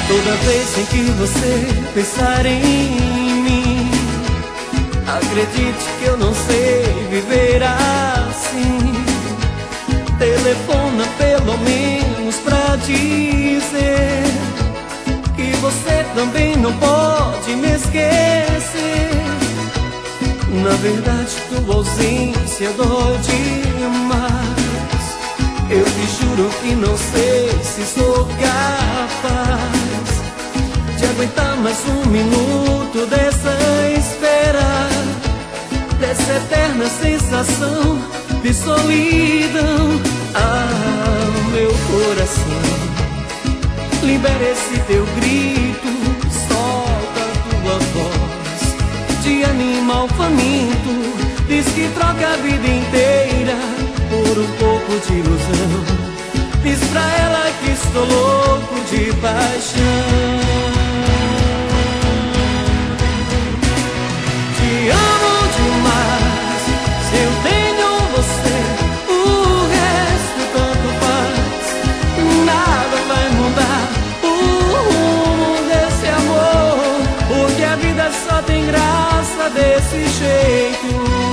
Toda vez em que você pensar em mim, acredite que eu não sei viver assim. Telefona pelo menos pra dizer que você também não pode me esquecer. Na verdade, tua ausência dói demais. Eu te juro que não sei se sou capaz de aguentar mais um minuto dessa espera, dessa eterna sensação de solidão. Ah, meu coração, libera esse teu grito, solta a tua voz de animal faminto. Diz que troca a vida inteira por um pouco de ilusão. Diz pra ela que estou louco de paixão. Te amo demais, se eu tenho você, o resto tanto faz. Nada vai mudar o rumo desse amor, porque a vida só tem graça desse jeito.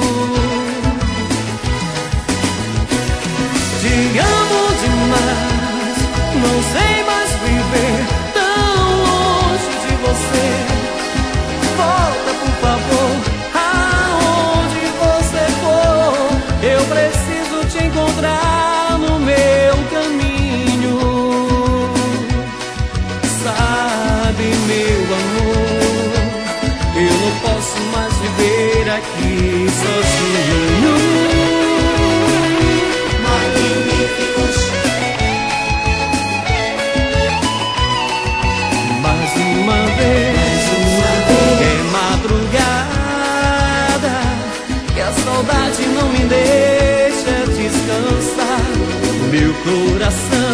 Te amo demais, não sei mais viver tão longe de você. Volta, por favor, aonde você for. Eu preciso te encontrar no meu caminho. Sabe, meu amor, eu não posso mais viver aqui sozinho. Saudade não me deixa descansar. Meu coração